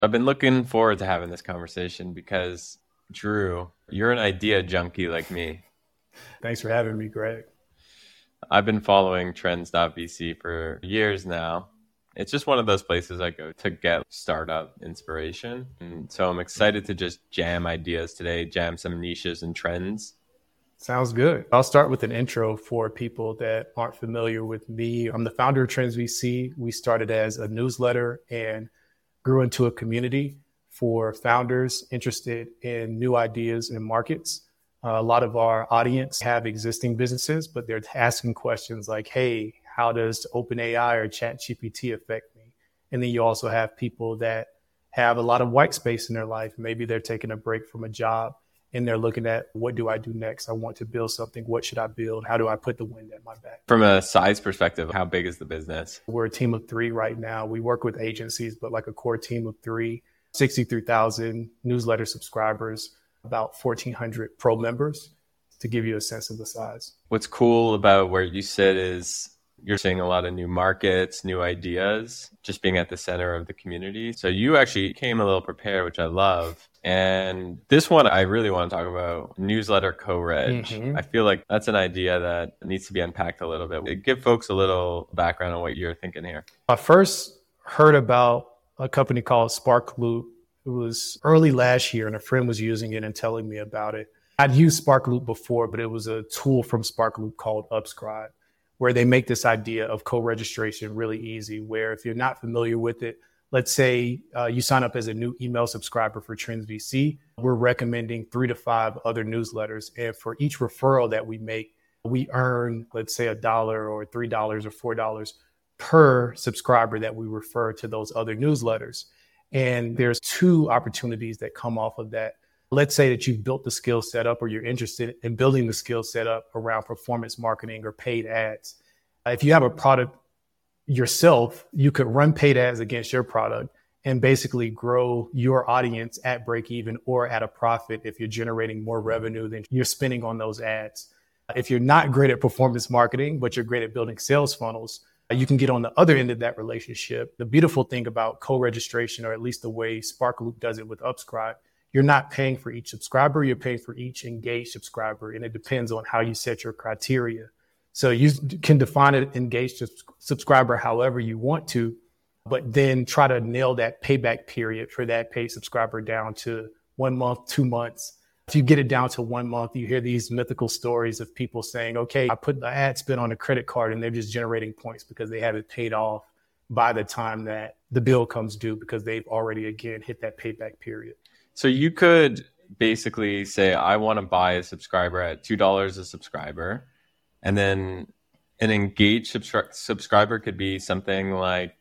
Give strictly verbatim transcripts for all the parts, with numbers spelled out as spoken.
I've been looking forward to having this conversation because, Drew, you're an idea junkie like me. Thanks for having me, Greg. I've been following trends dot v c for years now. It's just one of those places I go to get startup inspiration. And so I'm excited to just jam ideas today, jam some niches and trends. Sounds good. I'll start with an intro for people that aren't familiar with me. I'm the founder of Trends V C. We started as a newsletter and grew into a community for founders interested in new ideas and markets. Uh, a lot of our audience have existing businesses, but they're asking questions like, hey, how does OpenAI or ChatGPT affect me? And then you also have people that have a lot of white space in their life. Maybe they're taking a break from a job and they're looking at, what do I do next? I want to build something. What should I build? How do I put the wind at my back? From a size perspective, how big is the business? We're a team of three right now. We work with agencies, but like a core team of three, sixty-three thousand newsletter subscribers, about fourteen hundred pro members, to give you a sense of the size. What's cool about where you sit is you're seeing a lot of new markets, new ideas, just being at the center of the community. So you actually came a little prepared, which I love. And this one, I really want to talk about newsletter co-reg. Mm-hmm. I feel like that's an idea that needs to be unpacked a little bit. Give folks a little background on what you're thinking here. I first heard about a company called Sparkloop. It was early last year, and a friend was using it and telling me about it. I'd used Sparkloop before, but it was a tool from Sparkloop called Upscribe, where they make this idea of co-registration really easy, where if you're not familiar with it, let's say uh, you sign up as a new email subscriber for Trends V C. We're recommending three to five other newsletters. And for each referral that we make, we earn, let's say, a dollar or three dollars or four dollars per subscriber that we refer to those other newsletters. And there's two opportunities that come off of that. Let's say that you've built the skill set up, or you're interested in building the skill set up around performance marketing or paid ads. If you have a product yourself, you could run paid ads against your product and basically grow your audience at break even or at a profit if you're generating more revenue than you're spending on those ads. If you're not great at performance marketing, but you're great at building sales funnels, you can get on the other end of that relationship. The beautiful thing about co-registration, or at least the way Sparkloop does it with Upscribe, you're not paying for each subscriber, you're paying for each engaged subscriber. And it depends on how you set your criteria. So you can define an engaged subscriber however you want to, but then try to nail that payback period for that paid subscriber down to one month, two months. If you get it down to one month, you hear these mythical stories of people saying, okay, I put the ad spend on a credit card and they're just generating points because they have it paid off by the time that the bill comes due because they've already, again, hit that payback period. So you could basically say, I want to buy a subscriber at two dollars a subscriber. And then an engaged subscri- subscriber could be something like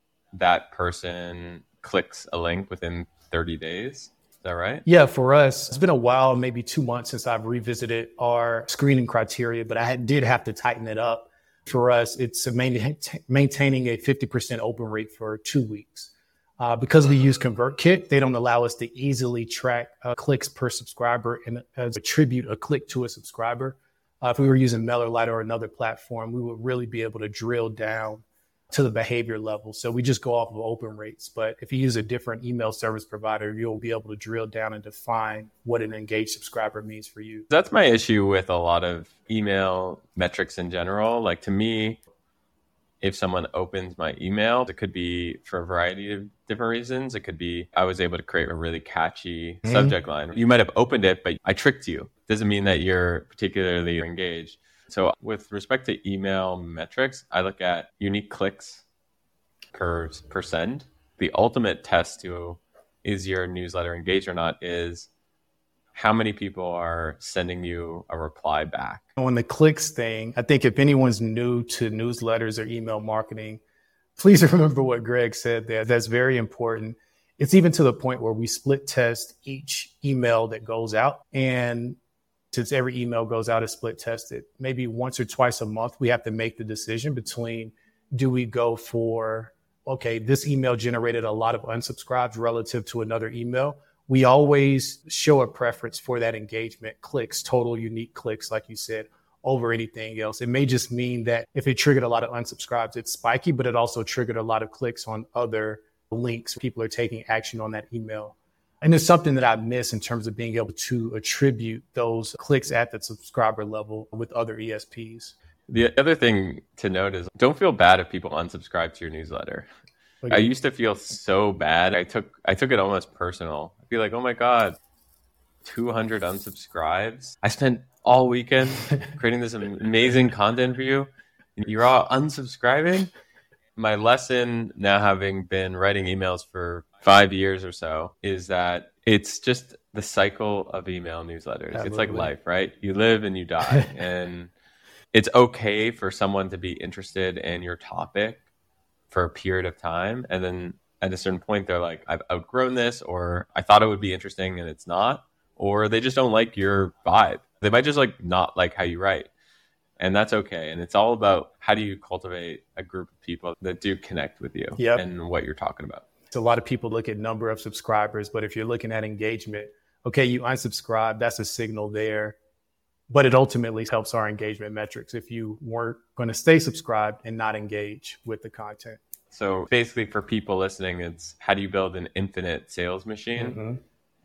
that person clicks a link within thirty days. Is that right? Yeah, for us, it's been a while, maybe two months since I've revisited our screening criteria, but I did have to tighten it up. For us, it's a main, maintaining a fifty percent open rate for two weeks. Uh, because we use ConvertKit, they don't allow us to easily track uh, clicks per subscriber and uh, attribute a click to a subscriber. Uh, if we were using MailerLite or another platform, we would really be able to drill down to the behavior level. So we just go off of open rates. But if you use a different email service provider, you'll be able to drill down and define what an engaged subscriber means for you. That's my issue with a lot of email metrics in general. Like, to me, if someone opens my email, it could be for a variety of different reasons. It could be I was able to create a really catchy mm-hmm. subject line. You might have opened it, but I tricked you. Doesn't mean that you're particularly engaged. So with respect to email metrics, I look at unique clicks per, per send. The ultimate test to is your newsletter engaged or not is how many people are sending you a reply back. On the clicks thing, I think if anyone's new to newsletters or email marketing, please remember what Greg said there. That's very important. It's even to the point where we split test each email that goes out. And since every email goes out is split tested, maybe once or twice a month, we have to make the decision between, do we go for, okay, this email generated a lot of unsubscribes relative to another email. We always show a preference for that engagement, clicks, total unique clicks, like you said, over anything else. It may just mean that if it triggered a lot of unsubscribes, it's spiky, but it also triggered a lot of clicks on other links. People are taking action on that email. And there's something that I miss in terms of being able to attribute those clicks at the subscriber level with other E S Ps. The other thing to note is don't feel bad if people unsubscribe to your newsletter. Okay. I used to feel so bad. I took I took it almost personal. I'd be like, oh my God, two hundred unsubscribes. I spent all weekend creating this amazing content for you. You're all unsubscribing? My lesson now, having been writing emails for five years or so, is that it's just the cycle of email newsletters. Absolutely. It's like life, right? You live and you die. And it's okay for someone to be interested in your topic for a period of time. And then at a certain point, they're like, I've outgrown this, or I thought it would be interesting and it's not, or they just don't like your vibe. They might just like not like how you write. And that's okay. And it's all about how do you cultivate a group of people that do connect with you yep. and what you're talking about. So a lot of people look at number of subscribers, but if you're looking at engagement, okay, you unsubscribe, that's a signal there. But it ultimately helps our engagement metrics if you weren't going to stay subscribed and not engage with the content. So basically for people listening, it's how do you build an infinite sales machine? Mm-hmm.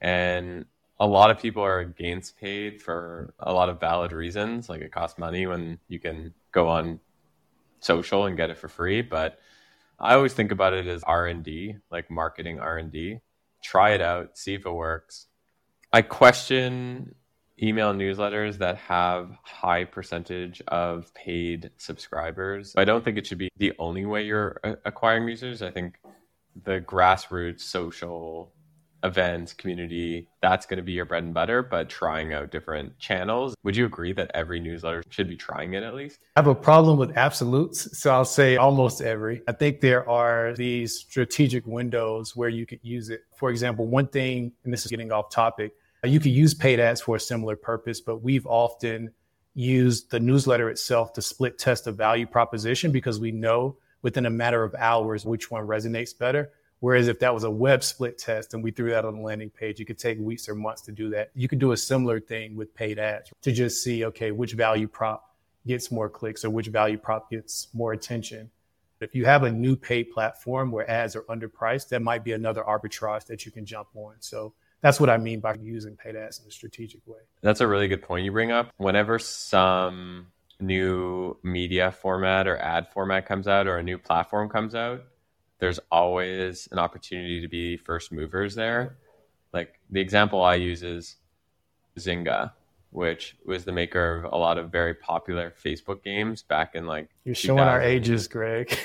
And a lot of people are against paid for a lot of valid reasons. Like it costs money when you can go on social and get it for free. But I always think about it as R and D, like marketing R and D. Try it out, see if it works. I question email newsletters that have high percentage of paid subscribers. I don't think it should be the only way you're acquiring users. I think the grassroots social events, community, that's going to be your bread and butter, but trying out different channels. Would you agree that every newsletter should be trying it at least? I have a problem with absolutes, so I'll say almost every. I think there are these strategic windows where you could use it. For example, one thing, and this is getting off topic, you could use paid ads for a similar purpose, but we've often used the newsletter itself to split test a value proposition because we know within a matter of hours which one resonates better. Whereas if that was a web split test and we threw that on the landing page, it could take weeks or months to do that. You could do a similar thing with paid ads to just see, okay, which value prop gets more clicks or which value prop gets more attention. If you have a new paid platform where ads are underpriced, that might be another arbitrage that you can jump on. So that's what I mean by using paid ads in a strategic way. That's a really good point you bring up. Whenever some new media format or ad format comes out or a new platform comes out, there's always an opportunity to be first movers there. Like the example I use is Zynga, which was the maker of a lot of very popular Facebook games back in like You're showing our ages, Greg.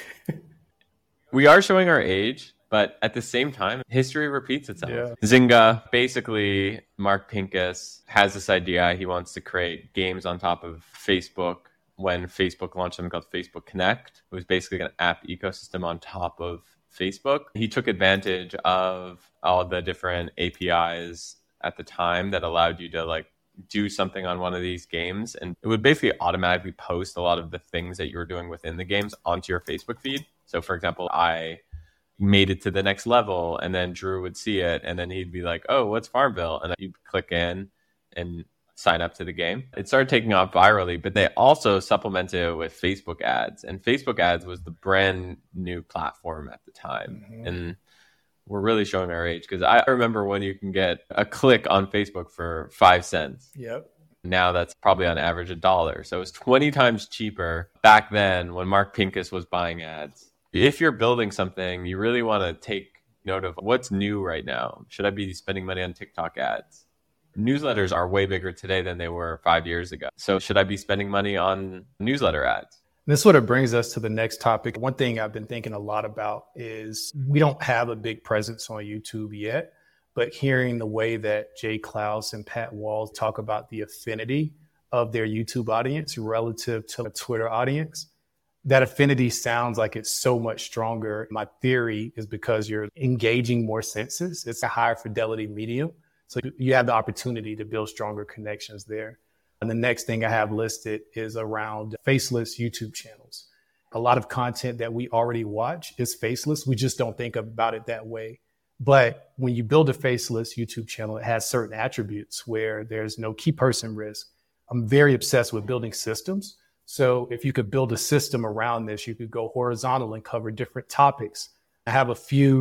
We are showing our age, but at the same time, history repeats itself. Yeah. Zynga, basically, Mark Pincus has this idea. He wants to create games on top of Facebook. When Facebook launched something called Facebook Connect, it was basically an app ecosystem on top of Facebook. He took advantage of all the different A P Is at the time that allowed you to like do something on one of these games. And it would basically automatically post a lot of the things that you were doing within the games onto your Facebook feed. So for example, I made it to the next level and then Drew would see it and then he'd be like, oh, what's Farmville? And then you'd click in and sign up to the game. It started taking off virally, but they also supplemented it with Facebook ads. And Facebook ads was the brand new platform at the time. Mm-hmm. And we're really showing our age because I remember when you can get a click on Facebook for five cents. Yep. Now that's probably on average a dollar. So it was twenty times cheaper back then when Mark Pincus was buying ads. If you're building something, you really want to take note of what's new right now. Should I be spending money on TikTok ads? Newsletters are way bigger today than they were five years ago. So should I be spending money on newsletter ads? This sort of brings us to the next topic. One thing I've been thinking a lot about is we don't have a big presence on YouTube yet, but hearing the way that Jay Clouse and Pat Walls talk about the affinity of their YouTube audience relative to a Twitter audience, that affinity sounds like it's so much stronger. My theory is because you're engaging more senses. It's a higher fidelity medium. So you have the opportunity to build stronger connections there. And the next thing I have listed is around faceless YouTube channels. A lot of content that we already watch is faceless. We just don't think about it that way. But when you build a faceless YouTube channel, it has certain attributes where there's no key person risk. I'm very obsessed with building systems. So if you could build a system around this, you could go horizontal and cover different topics. I have a few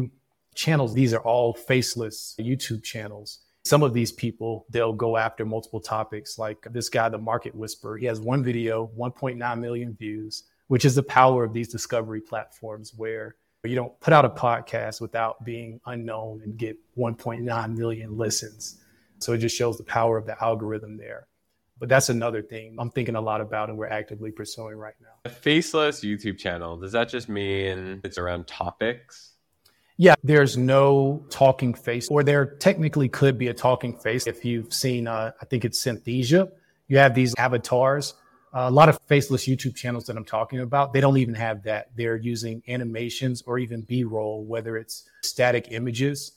channels. These are all faceless YouTube channels. Some of these people, they'll go after multiple topics. Like this guy, The Market Whisperer, he has one video, one point nine million views, which is the power of these discovery platforms where you don't put out a podcast without being unknown and get one point nine million listens. So it just shows the power of the algorithm there. But that's another thing I'm thinking a lot about and we're actively pursuing right now. A faceless YouTube channel, does that just mean it's around topics? Yeah, there's no talking face, or there technically could be a talking face. If you've seen, uh, I think it's Synthesia, you have these avatars. Uh, a lot of faceless YouTube channels that I'm talking about, they don't even have that. They're using animations or even B-roll, whether it's static images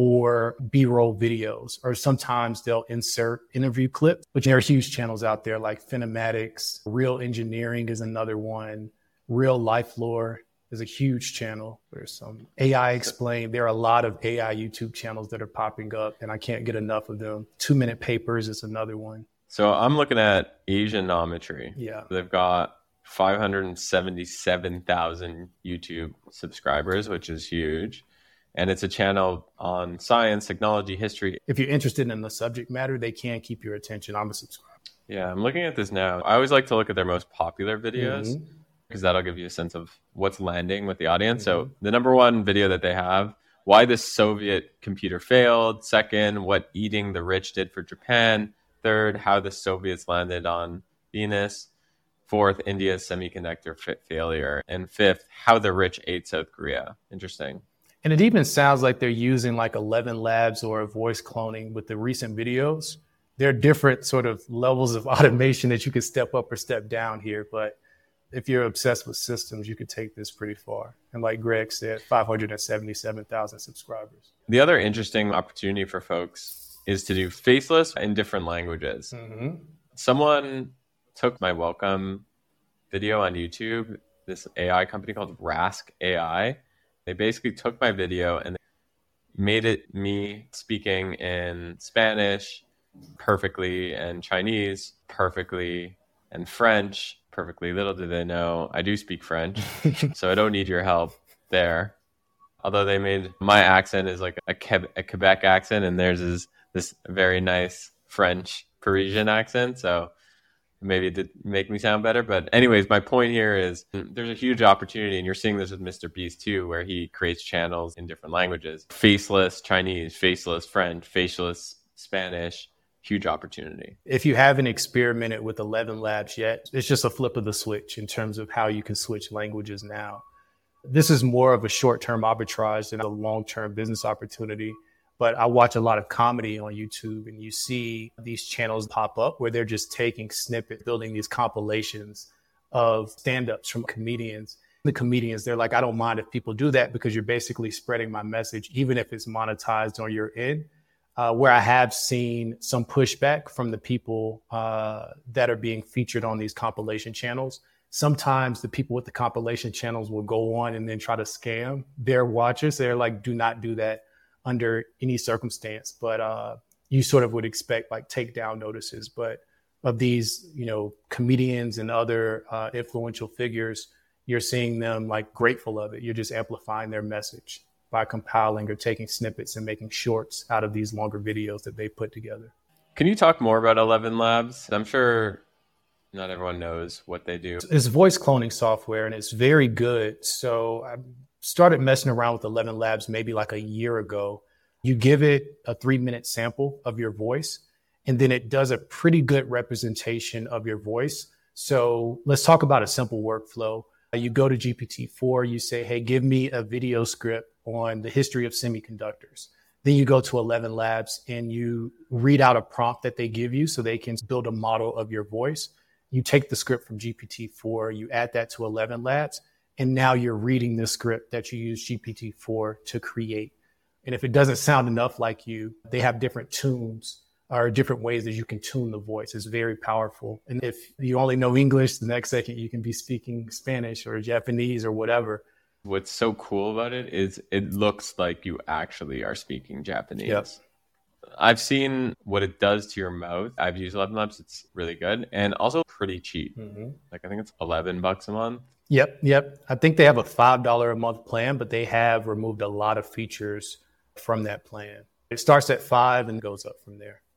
or B-roll videos, or sometimes they'll insert interview clips, which there are huge channels out there like Finematics, Real Engineering is another one, Real Life Lore is a huge channel. There's some A I Explained. There are a lot of A I YouTube channels that are popping up and I can't get enough of them. Two Minute Papers is another one. So I'm looking at Asianometry. Yeah. They've got five hundred seventy-seven thousand YouTube subscribers, which is huge. And it's a channel on science, technology, history. If you're interested in the subject matter, they can keep your attention. I'm a subscriber. Yeah, I'm looking at this now. I always like to look at their most popular videos because mm-hmm. that'll give you a sense of what's landing with the audience. Mm-hmm. So the number one video that they have, why the Soviet computer failed. Second, what eating the rich did for Japan. Third, how the Soviets landed on Venus. Fourth, India's semiconductor fa- failure. And fifth, how the rich ate South Korea. Interesting. And it even sounds like they're using like eleven Labs or voice cloning with the recent videos. There are different sort of levels of automation that you could step up or step down here. But if you're obsessed with systems, you could take this pretty far. And like Greg said, five hundred seventy-seven thousand subscribers. The other interesting opportunity for folks is to do faceless in different languages. Mm-hmm. Someone took my welcome video on YouTube, this A I company called Rask A I. They basically took my video and made it me speaking in Spanish perfectly and Chinese perfectly and French perfectly. Little do they know I do speak French, so I don't need your help there. Although they made my accent is like a, Que- a Quebec accent and theirs is this very nice French Parisian accent. So maybe it did make me sound better. But anyways, my point here is there's a huge opportunity, and you're seeing this with Mister Beast too, where he creates channels in different languages. Faceless Chinese, faceless French, faceless Spanish, huge opportunity. If you haven't experimented with eleven Labs yet, it's just a flip of the switch in terms of how you can switch languages now. This is more of a short-term arbitrage than a long-term business opportunity. But I watch a lot of comedy on YouTube and you see these channels pop up where they're just taking snippets, building these compilations of stand-ups from comedians. The comedians, they're like, I don't mind if people do that because you're basically spreading my message, even if it's monetized on your end. Uh, where I have seen some pushback from the people uh, that are being featured on these compilation channels. Sometimes the people with the compilation channels will go on and then try to scam their watchers. They're like, do not do that under any circumstance, but uh, you sort of would expect like takedown notices. But of these, you know, comedians and other uh, influential figures, you're seeing them like grateful of it. You're just amplifying their message by compiling or taking snippets and making shorts out of these longer videos that they put together. Can you talk more about eleven Labs? I'm sure not everyone knows what they do. It's voice cloning software and it's very good. So I started messing around with eleven Labs maybe like a year ago. You give it a three minute sample of your voice, and then it does a pretty good representation of your voice. So let's talk about a simple workflow. You go to G P T four, you say, hey, give me a video script on the history of semiconductors. Then you go to eleven Labs and you read out a prompt that they give you so they can build a model of your voice. You take the script from G P T four, you add that to eleven Labs, and now you're reading the script that you use G P T four to create. And if it doesn't sound enough like you, they have different tunes or different ways that you can tune the voice. It's very powerful. And if you only know English, the next second you can be speaking Spanish or Japanese or whatever. What's so cool about it is it looks like you actually are speaking Japanese. Yep. I've seen what it does to your mouth. I've used eleven Labs. It's really good and also pretty cheap. Mm-hmm. Like I think it's eleven bucks a month. Yep, yep. I think they have a five dollars a month plan, but they have removed a lot of features from that plan. It starts at five and goes up from there.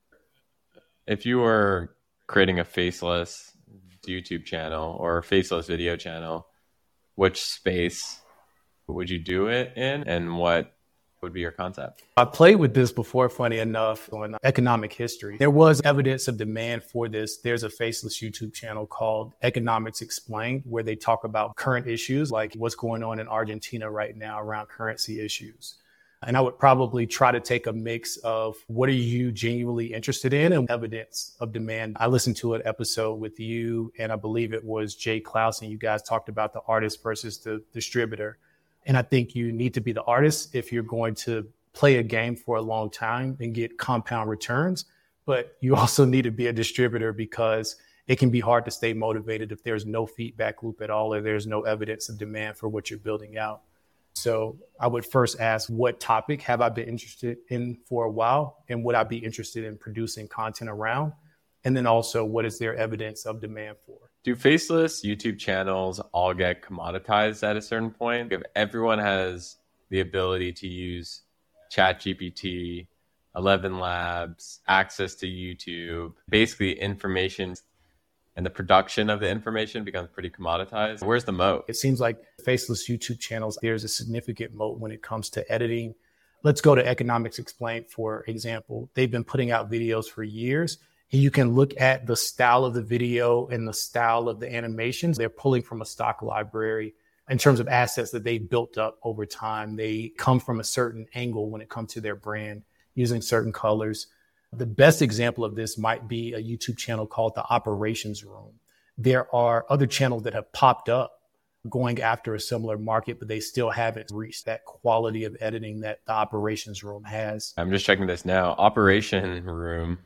If you were creating a faceless YouTube channel or a faceless video channel, which space would you do it in, and what would be your concept? I played with this before, funny enough, on economic history. There was evidence of demand for this. There's a faceless YouTube channel called Economics Explained, where they talk about current issues, like what's going on in Argentina right now around currency issues. And I would probably try to take a mix of what are you genuinely interested in and evidence of demand. I listened to an episode with you, and I believe it was Jay Klaus, and you guys talked about the artist versus the distributor. And I think you need to be the artist if you're going to play a game for a long time and get compound returns. But you also need to be a distributor because it can be hard to stay motivated if there's no feedback loop at all or there's no evidence of demand for what you're building out. So I would first ask, what topic have I been interested in for a while? And would I be interested in producing content around? And then also, what is there evidence of demand for? Do faceless YouTube channels all get commoditized at a certain point? If everyone has the ability to use ChatGPT, Eleven Labs, access to YouTube, basically information and the production of the information becomes pretty commoditized, where's the moat? It seems like faceless YouTube channels, there's a significant moat when it comes to editing. Let's go to Economics Explained, for example. They've been putting out videos for years. And you can look at the style of the video and the style of the animations. They're pulling from a stock library in terms of assets that they built up over time. They come from a certain angle when it comes to their brand, using certain colors. The best example of this might be a YouTube channel called The Operations Room. There are other channels that have popped up going after a similar market, but they still haven't reached that quality of editing that The Operations Room has. I'm just checking this now. Operation Room,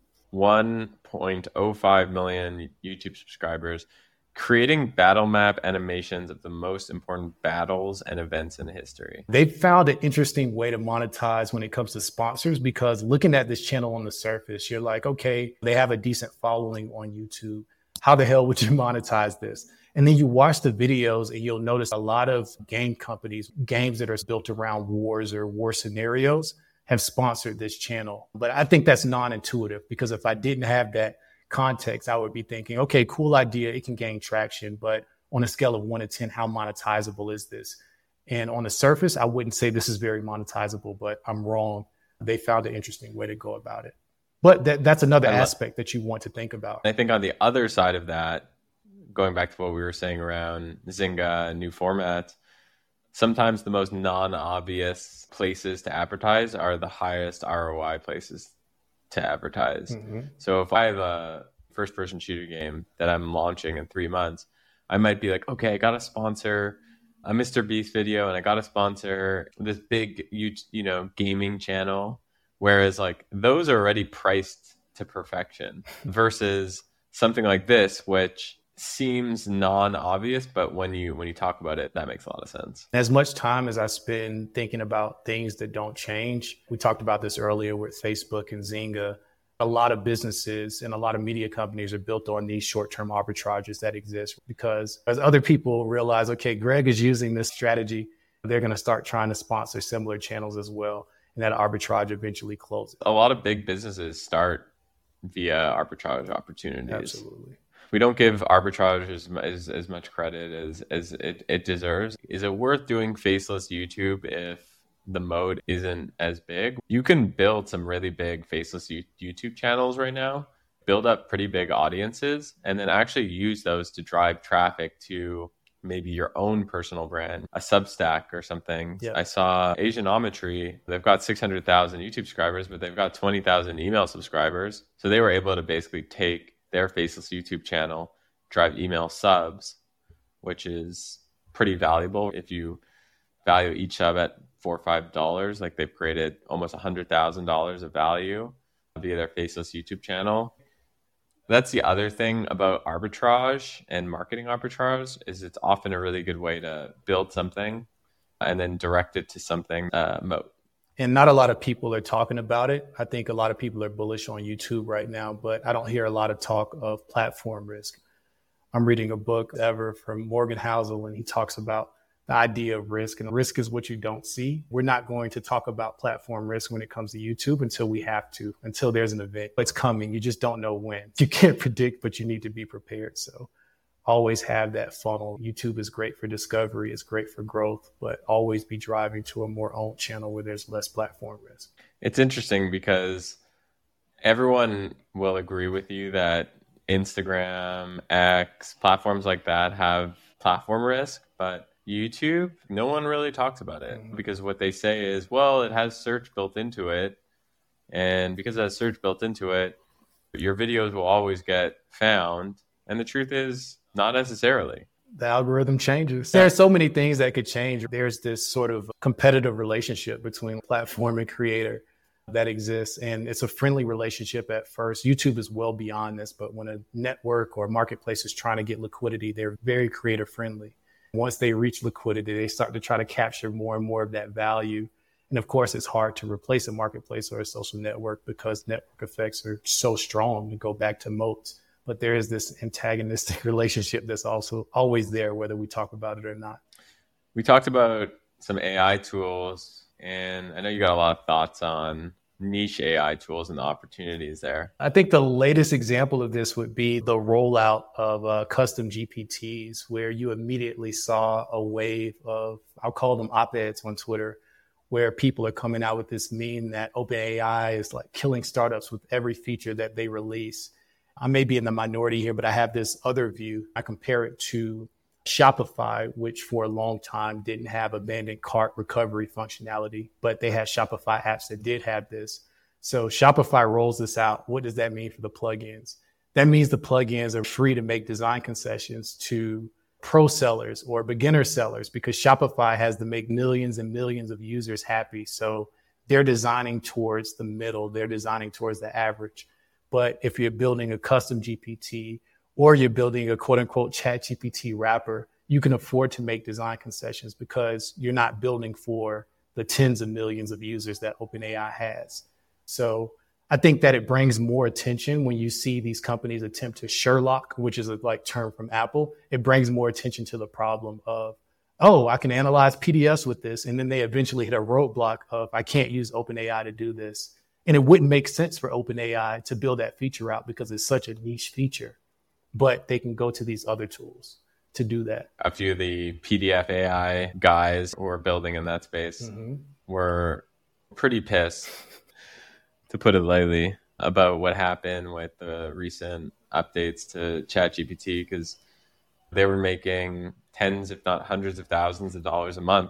one point oh five million YouTube subscribers, creating battle map animations of the most important battles and events in history. They found an interesting way to monetize when it comes to sponsors, because looking at this channel on the surface, you're like, okay, they have a decent following on YouTube. How the hell would you monetize this? And then you watch the videos and you'll notice a lot of game companies, games that are built around wars or war scenarios, have sponsored this channel. But I think that's non-intuitive, because if I didn't have that context, I would be thinking, okay, cool idea, it can gain traction, but on a scale of one to ten, how monetizable is this? And on the surface, I wouldn't say this is very monetizable, but I'm wrong. They found an interesting way to go about it. But that, that's another love, aspect that you want to think about. I think on the other side of that, going back to what we were saying around Zynga and new formats, sometimes the most non-obvious places to advertise are the highest R O I places to advertise. Mm-hmm. So if I have a first-person shooter game that I'm launching in three months, I might be like, okay, I got to sponsor a Mister Beast video and I got to sponsor this big, you, you know, gaming channel. Whereas like those are already priced to perfection versus something like this, which seems non-obvious, but when you when you talk about it, that makes a lot of sense. As much time as I spend thinking about things that don't change, we talked about this earlier with Facebook and Zynga. A lot of businesses and a lot of media companies are built on these short-term arbitrages that exist, because as other people realize, okay, Greg is using this strategy, they're going to start trying to sponsor similar channels as well. And that arbitrage eventually closes. A lot of big businesses start via arbitrage opportunities. Absolutely. We don't give arbitrage as, as, as much credit as, as it, it deserves. Is it worth doing faceless YouTube if the mode isn't as big? You can build some really big faceless YouTube channels right now, build up pretty big audiences, and then actually use those to drive traffic to maybe your own personal brand, a Substack or something. Yeah. I saw Asianometry, they've got six hundred thousand YouTube subscribers, but they've got twenty thousand email subscribers. So they were able to basically take their faceless YouTube channel, drive email subs, which is pretty valuable. If you value each sub at four or five dollars, like they've created almost a hundred thousand dollars of value via their faceless YouTube channel. That's the other thing about arbitrage and marketing arbitrage, is it's often a really good way to build something and then direct it to something uh, moat. And not a lot of people are talking about it. I think a lot of people are bullish on YouTube right now, but I don't hear a lot of talk of platform risk. I'm reading a book ever from Morgan Housel, and he talks about the idea of risk, and risk is what you don't see. We're not going to talk about platform risk when it comes to YouTube until we have to, until there's an event. It's coming. You just don't know when. You can't predict, but you need to be prepared. So always have that funnel. YouTube is great for discovery. It's great for growth, but always be driving to a more owned channel where there's less platform risk. It's interesting because everyone will agree with you that Instagram, X, platforms like that have platform risk, but YouTube, no one really talks about it because what they say is, well, it has search built into it. And because it has search built into it, your videos will always get found. And the truth is, not necessarily. The algorithm changes. There are so many things that could change. There's this sort of competitive relationship between platform and creator that exists. And it's a friendly relationship at first. YouTube is well beyond this, but when a network or marketplace is trying to get liquidity, they're very creator friendly. Once they reach liquidity, they start to try to capture more and more of that value. And of course, it's hard to replace a marketplace or a social network because network effects are so strong to go back to moats. But there is this antagonistic relationship that's also always there, whether we talk about it or not. We talked about some A I tools, and I know you got a lot of thoughts on niche A I tools and the opportunities there. I think the latest example of this would be the rollout of uh, custom G P Ts, where you immediately saw a wave of, I'll call them op-eds on Twitter, where people are coming out with this meme that OpenAI is like killing startups with every feature that they release. I may be in the minority here, but I have this other view. I compare it to Shopify, which for a long time didn't have abandoned cart recovery functionality, but they had Shopify apps that did have this. So Shopify rolls this out. What does that mean for the plugins? That means the plugins are free to make design concessions to pro sellers or beginner sellers because Shopify has to make millions and millions of users happy. So they're designing towards the middle. They're designing towards the average. But if you're building a custom G P T or you're building a quote unquote chat G P T wrapper, you can afford to make design concessions because you're not building for the tens of millions of users that OpenAI has. So I think that it brings more attention when you see these companies attempt to Sherlock, which is a like term from Apple. It brings more attention to the problem of, oh, I can analyze P D Fs with this. And then they eventually hit a roadblock of, I can't use OpenAI to do this. And it wouldn't make sense for OpenAI to build that feature out because it's such a niche feature. But they can go to these other tools to do that. A few of the P D F A I guys who are building in that space mm-hmm. were pretty pissed, to put it lightly, about what happened with the recent updates to ChatGPT because they were making tens, if not hundreds of thousands of dollars a month.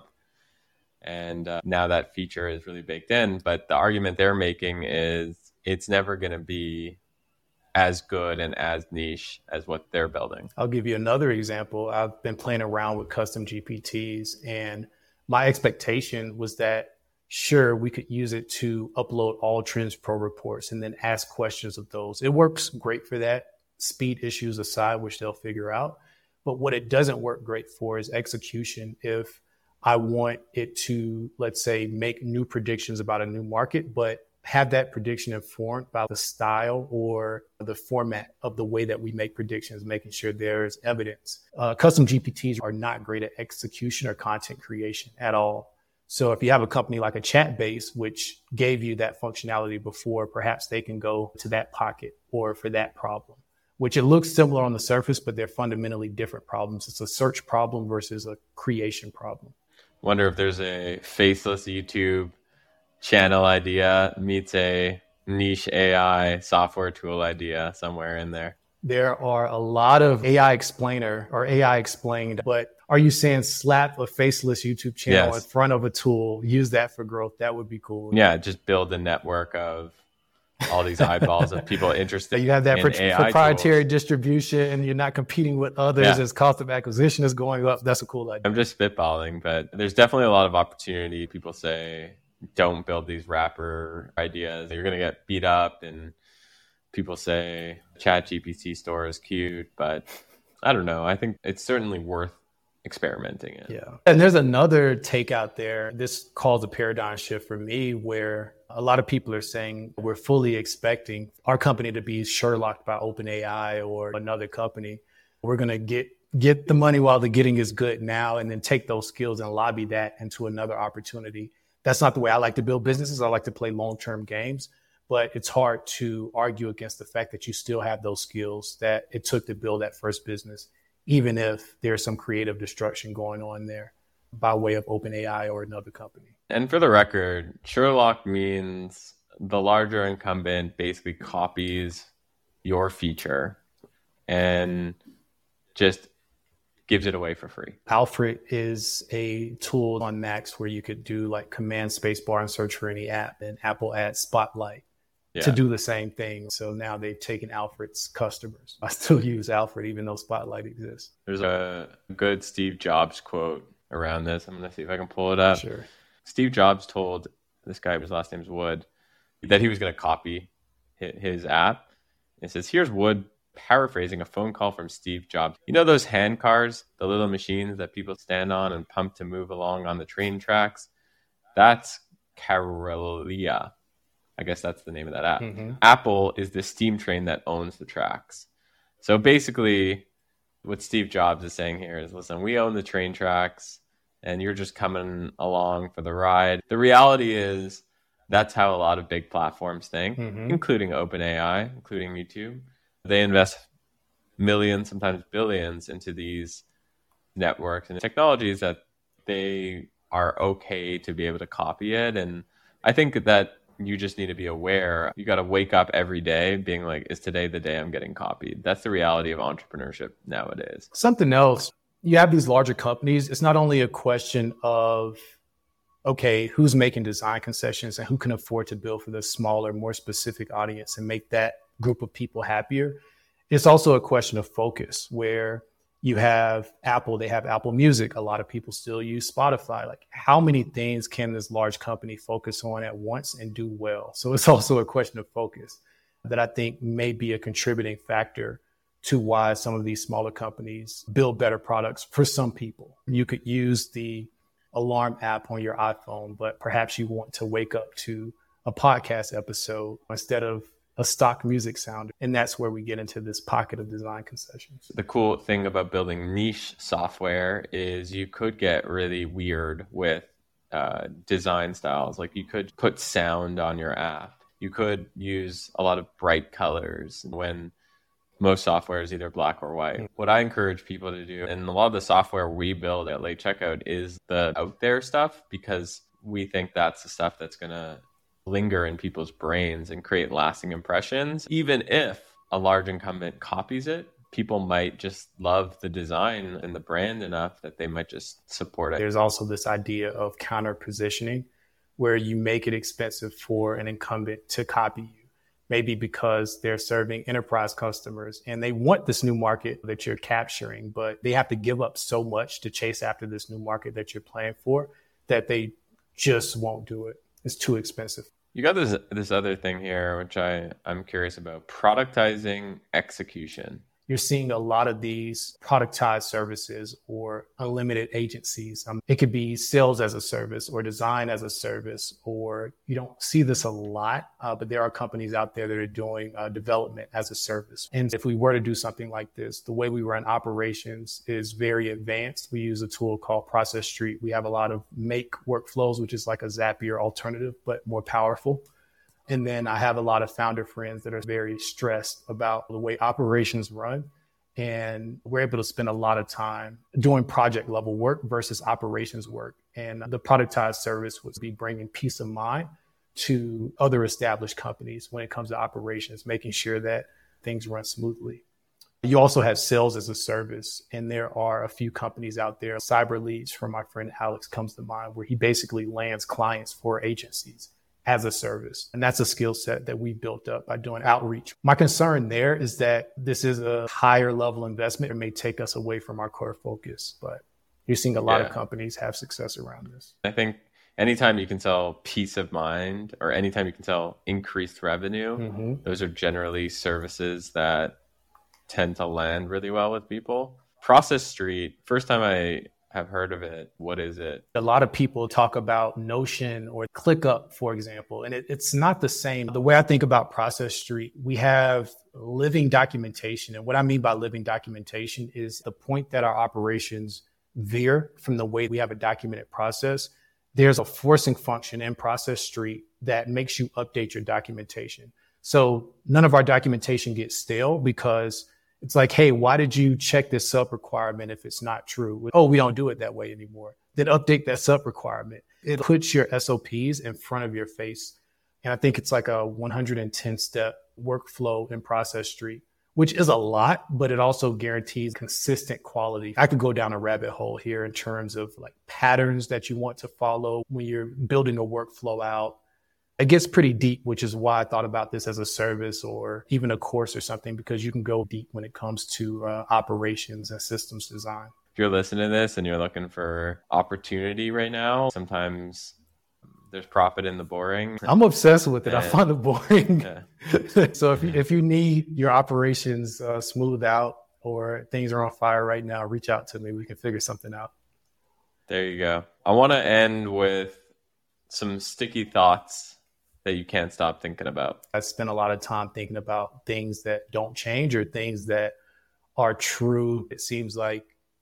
And uh, now that feature is really baked in. But the argument they're making is it's never going to be as good and as niche as what they're building. I'll give you another example. I've been playing around with custom G P Ts, and my expectation was that, sure, we could use it to upload all Trends Pro reports and then ask questions of those. It works great for that, speed issues aside, which they'll figure out. But what it doesn't work great for is execution. If I want it to, let's say, make new predictions about a new market, but have that prediction informed by the style or the format of the way that we make predictions, making sure there's evidence. Uh, custom G P Ts are not great at execution or content creation at all. So if you have a company like a Chatbase, which gave you that functionality before, perhaps they can go to that pocket or for that problem, which it looks similar on the surface, but they're fundamentally different problems. It's a search problem versus a creation problem. Wonder if there's a faceless YouTube channel idea meets a niche A I software tool idea somewhere in there. There are a lot of A I explainer or A I explained, but are you saying slap a faceless YouTube channel yes. in front of a tool, use that for growth? That would be cool. Yeah, just build a network of all these eyeballs of people interested. You have that in pro- A I proprietary tools. Distribution, and you're not competing with others Yeah. as cost of acquisition is going up. That's a cool idea. I'm just spitballing, but there's definitely a lot of opportunity. People say, don't build these wrapper ideas. You're going to get beat up. And people say ChatGPT store is cute, but I don't know. I think it's certainly worth experimenting in. Yeah. And there's another take out there. This caused a paradigm shift for me where a lot of people are saying we're fully expecting our company to be Sherlocked by OpenAI or another company. We're going to get get the money while the getting is good now, and then take those skills and lobby that into another opportunity. That's not the way I like to build businesses. I like to play long-term games, but it's hard to argue against the fact that you still have those skills that it took to build that first business, even if there's some creative destruction going on there by way of OpenAI or another company. And for the record, Sherlock means the larger incumbent basically copies your feature and just gives it away for free. Alfred is a tool on Macs where you could do like command space bar and search for any app, and Apple adds Spotlight yeah. to do the same thing. So now they've taken Alfred's customers. I still use Alfred even though Spotlight exists. There's a good Steve Jobs quote around this. I'm going to see if I can pull it up. Sure. Steve Jobs told this guy, his last name's Wood, that he was going to copy his app. It says, here's Wood paraphrasing a phone call from Steve Jobs. You know those hand cars, the little machines that people stand on and pump to move along on the train tracks? That's Carolia. I guess that's the name of that app. Mm-hmm. Apple is the steam train that owns the tracks. So basically what Steve Jobs is saying here is, listen, we own the train tracks and you're just coming along for the ride. The reality is that's how a lot of big platforms think, mm-hmm. including OpenAI, including YouTube. They invest millions, sometimes billions into these networks and technologies that they are okay to be able to copy it. And I think that you just need to be aware. You got to wake up every day being like, is today the day I'm getting copied? That's the reality of entrepreneurship nowadays. Something else, you have these larger companies. It's not only a question of, okay, who's making design concessions and who can afford to build for the smaller, more specific audience and make that group of people happier. It's also a question of focus, where you have Apple, they have Apple Music. A lot of people still use Spotify. Like, how many things can this large company focus on at once and do well? So it's also a question of focus that I think may be a contributing factor to why some of these smaller companies build better products for some people. You could use the alarm app on your iPhone, but perhaps you want to wake up to a podcast episode instead of a stock music sound. And that's where we get into this pocket of design concessions. The cool thing about building niche software is you could get really weird with uh, design styles. Like, you could put sound on your app. You could use a lot of bright colors when most software is either black or white. What I encourage people to do, and a lot of the software we build at Late Checkout, is the out there stuff, because we think that's the stuff that's going to linger in people's brains and create lasting impressions. Even if a large incumbent copies it, people might just love the design and the brand enough that they might just support it. There's also this idea of counter positioning, where you make it expensive for an incumbent to copy you. Maybe because they're serving enterprise customers and they want this new market that you're capturing, but they have to give up so much to chase after this new market that you're playing for that they just won't do it. It's too expensive. You got this this other thing here, which I, I'm curious about: productizing execution. You're seeing a lot of these productized services or unlimited agencies. Um, it could be sales as a service or design as a service, or you don't see this a lot, uh, but there are companies out there that are doing uh, development as a service. And if we were to do something like this, the way we run operations is very advanced. We use a tool called Process Street. We have a lot of make workflows, which is like a Zapier alternative, but more powerful. And then I have a lot of founder friends that are very stressed about the way operations run. And we're able to spend a lot of time doing project level work versus operations work. And the productized service would be bringing peace of mind to other established companies when it comes to operations, making sure that things run smoothly. You also have sales as a service. And there are a few companies out there. Cyber Leads from my friend Alex comes to mind, where he basically lands clients for agencies as a service. And that's a skill set that we built up by doing outreach. My concern there is that this is a higher level investment. It may take us away from our core focus, but you're seeing a lot yeah. of companies have success around this. I think anytime you can sell peace of mind, or anytime you can sell increased revenue, mm-hmm. those are generally services that tend to land really well with people. Process Street, first time I have heard of it. What is it? A lot of people talk about Notion or ClickUp, for example, and it, it's not the same. The way I think about Process Street, we have living documentation. And what I mean by living documentation is the point that our operations veer from the way we have a documented process. There's a forcing function in Process Street that makes you update your documentation. So none of our documentation gets stale because it's like, hey, why did you check this sub requirement if it's not true? Oh, we don't do it that way anymore. Then update that sub requirement. It puts your S O Ps in front of your face. And I think it's like a one hundred ten step workflow in Process Street, which is a lot, but it also guarantees consistent quality. I could go down a rabbit hole here in terms of like patterns that you want to follow when you're building a workflow out. It gets pretty deep, which is why I thought about this as a service or even a course or something, because you can go deep when it comes to uh, operations and systems design. If you're listening to this and you're looking for opportunity right now, sometimes there's profit in the boring. I'm obsessed with it. And, I find it boring. Yeah. So if you, if you need your operations uh, smoothed out or things are on fire right now, reach out to me. We can figure something out. There you go. I want to end with some sticky thoughts that you can't stop thinking about. I spend a lot of time thinking about things that don't change or things that are true. It seems like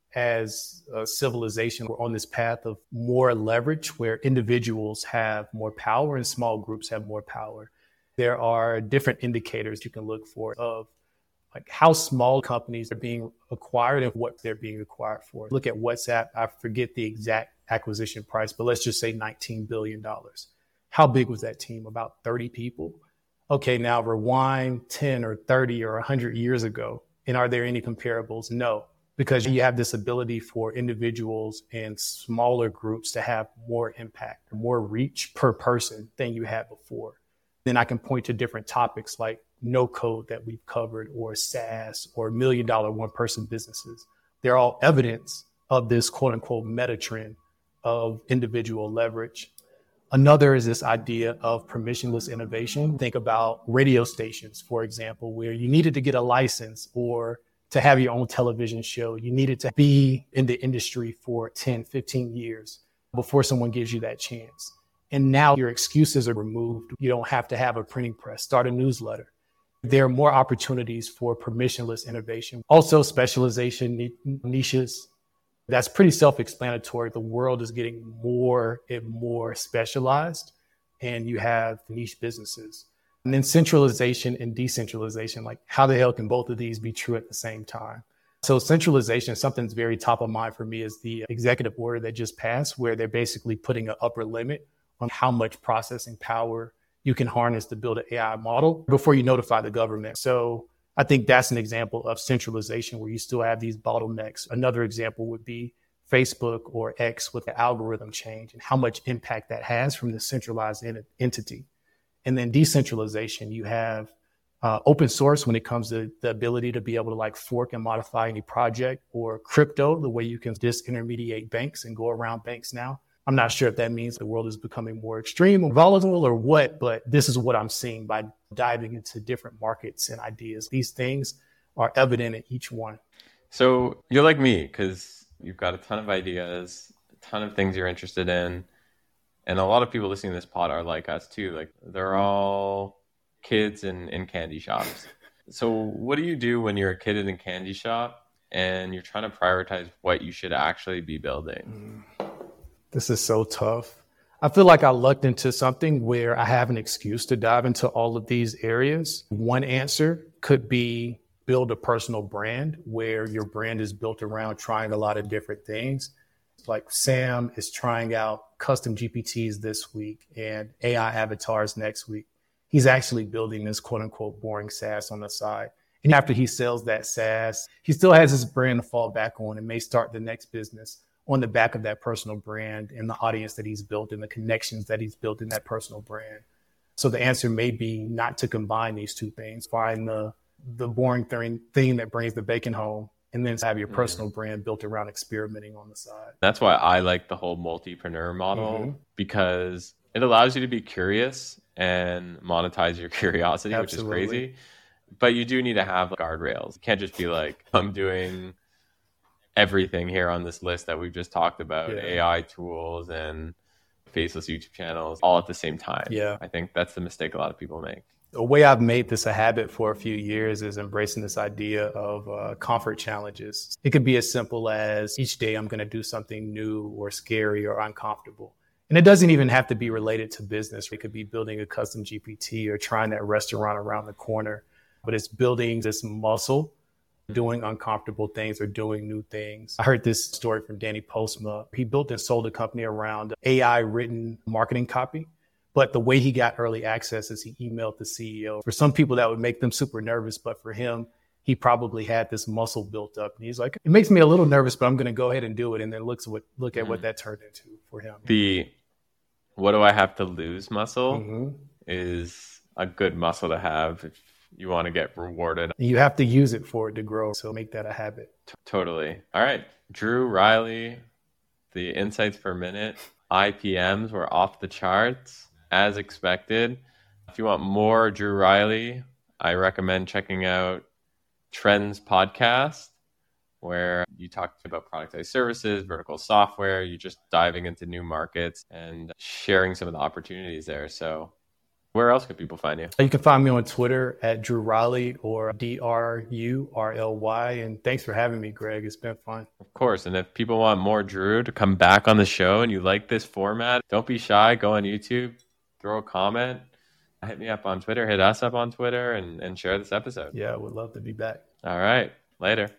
as a civilization, we're on this path of more leverage where individuals have more power and small groups have more power. There are different indicators you can look for of like how small companies are being acquired and what they're being acquired for. Look at WhatsApp. I forget the exact acquisition price, but let's just say nineteen billion dollars. How big was that team? About thirty people. Okay, now rewind ten or thirty or one hundred years ago. And are there any comparables? No, because you have this ability for individuals and smaller groups to have more impact, more reach per person than you had before. Then I can point to different topics like no code that we've covered or SaaS or million dollar one person businesses. They're all evidence of this quote unquote meta trend of individual leverage. Another is this idea of permissionless innovation. Think about radio stations, for example, where you needed to get a license or to have your own television show. You needed to be in the industry for ten, fifteen years before someone gives you that chance. And now your excuses are removed. You don't have to have a printing press, start a newsletter. There are more opportunities for permissionless innovation. Also specialization niches. That's pretty self-explanatory. The world is getting more and more specialized, and you have niche businesses. And then centralization and decentralization, like how the hell can both of these be true at the same time? So centralization, something that's very top of mind for me is the executive order that just passed, where they're basically putting an upper limit on how much processing power you can harness to build an A I model before you notify the government. So I think that's an example of centralization where you still have these bottlenecks. Another example would be Facebook or X with the algorithm change and how much impact that has from the centralized ent- entity. And then decentralization, you have uh, open source when it comes to the ability to be able to like fork and modify any project, or crypto, the way you can disintermediate banks and go around banks now. I'm not sure if that means the world is becoming more extreme or volatile or what, but this is what I'm seeing by diving into different markets and ideas. These things are evident in each one. So you're like me, because you've got a ton of ideas, a ton of things you're interested in. And a lot of people listening to this pod are like us too. Like they're all kids in, in candy shops. So what do you do when you're a kid in a candy shop and you're trying to prioritize what you should actually be building? This is so tough. I feel like I lucked into something where I have an excuse to dive into all of these areas. One answer could be build a personal brand where your brand is built around trying a lot of different things. Like Sam is trying out custom G P Ts this week and A I avatars next week. He's actually building this quote unquote boring SaaS on the side. And after he sells that SaaS, he still has his brand to fall back on and may start the next business on the back of that personal brand and the audience that he's built and the connections that he's built in that personal brand. So the answer may be not to combine these two things. Find the the boring thing, thing that brings the bacon home, and then have your personal mm-hmm. brand built around experimenting on the side. That's why I like the whole multipreneur model, mm-hmm. because it allows you to be curious and monetize your curiosity, Absolutely. Which is crazy. But you do need to have guardrails. You can't just be like, I'm doing everything here on this list that we've just talked about, Yeah. A I tools and faceless YouTube channels, all at the same time. Yeah. I think that's the mistake a lot of people make. The way I've made this a habit for a few years is embracing this idea of uh, comfort challenges. It could be as simple as each day I'm going to do something new or scary or uncomfortable. And it doesn't even have to be related to business. It could be building a custom G P T or trying that restaurant around the corner. But it's building this muscle, doing uncomfortable things or doing new things. I heard this story from Danny Postma. He built and sold a company around A I written marketing copy. But the way he got early access is he emailed the C E O. For some people, that would make them super nervous. But for him, he probably had this muscle built up. And he's like, it makes me a little nervous, but I'm going to go ahead and do it. And then looks what, look at mm. what that turned into for him. The what do I have to lose muscle mm-hmm. is a good muscle to have if you want to get rewarded. You have to use it for it to grow. So make that a habit. T- totally. All right. Drew Riley, the insights per minute, I P Ms were off the charts as expected. If you want more Drew Riley, I recommend checking out Trends Podcast, where you talk about productized services, vertical software. You're just diving into new markets and sharing some of the opportunities there. So where else can people find you? You can find me on Twitter at Drew Riley or D R U R L Y. And thanks for having me, Greg. It's been fun. Of course. And if people want more Drew to come back on the show and you like this format, don't be shy. Go on YouTube, throw a comment, hit me up on Twitter, hit us up on Twitter, and, and share this episode. Yeah, I would love to be back. All right. Later.